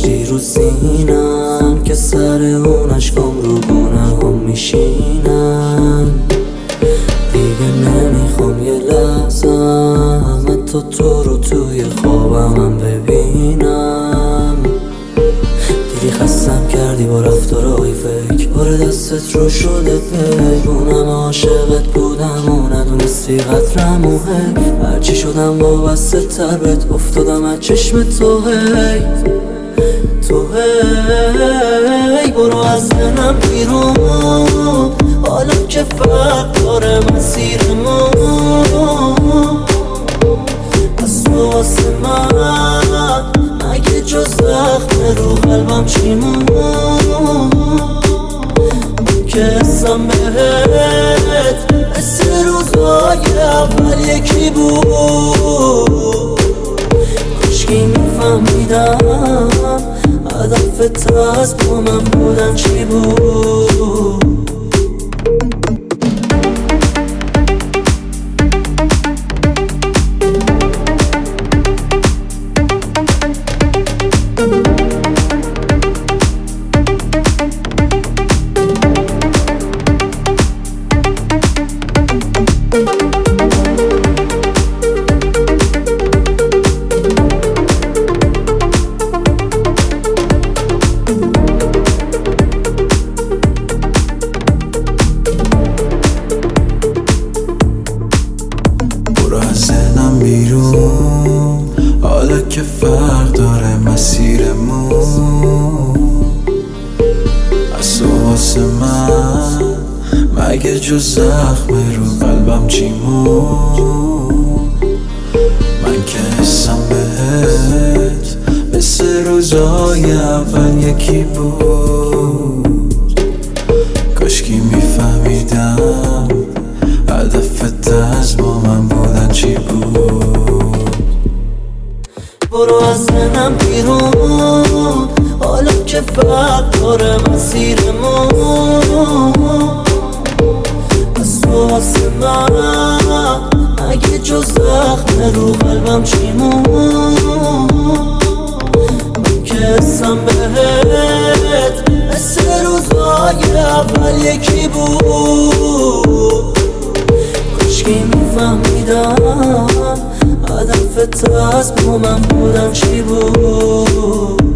گذاشتی رو سینم که سر اون عشقام رو گناهام میشینم. دیگه نمیخوام یه لحظم حتی تو رو توی خوابم هم ببینم. دیدی خستم کردی با رفتارهای فیک، بار دستت رو شده پیک. اونم عاشقت بودم و ندونستی قدرم و حیف. هرچی شدم وابسته تر بهت افتادم از چشم تو هی. تو هی برو از ذهنم بیرون، حالا که فرق داره مسیر ما. از تو واسه من مگه جز زخم رو قلبم چی مون؟ که حسم بهت مثل روزای اول یکی بود. کاشکی میفهمیدم هدفت از با من بودن چی بود. بیرون حالا که فرق داره مسیرمون. از تو واسه من مگه جز زخم رو قلبم چی مون؟ من که حسم بهت مثل روزای اول یکی بود. کاشکی میفهمیدم هدفت از با من بودن چی بود. برو از ذهنم بیرون حالا که فرق داره مسیر ما. از تو واسه من مگه جز زخم رو قلبم چی مون؟ من که حسم بهت مثل روزای اول یکی بود. کاشکی میفهمیدم هدفت از با من بودن چی بود.